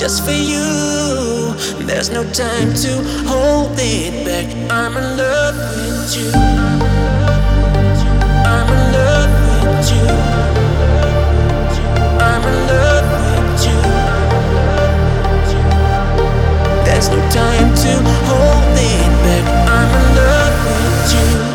just for you. There's no time to hold it back. I'm in love with you. I'm in love with you. I'm in love with you. There's no time to hold it back. I'm in love with you.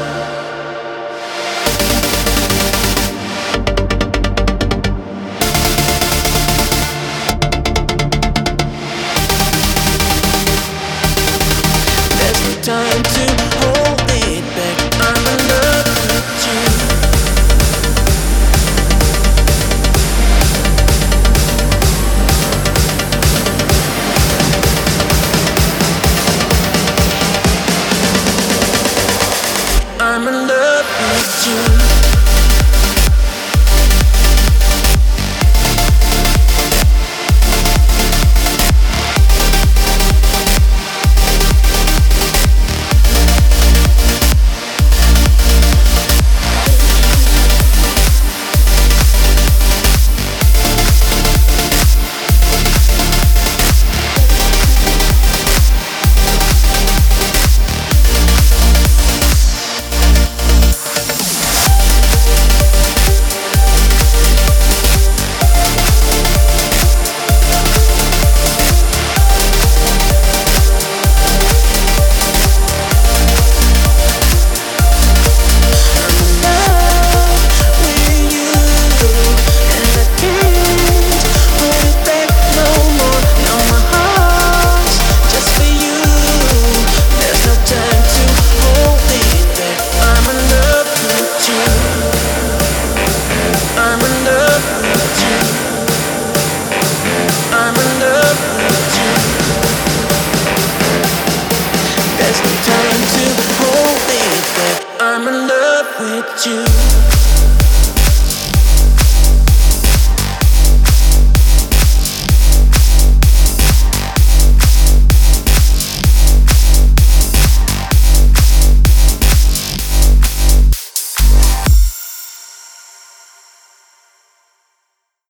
Time to hold it back. I'm in love with you. I'm in love with you. I'm in love with you.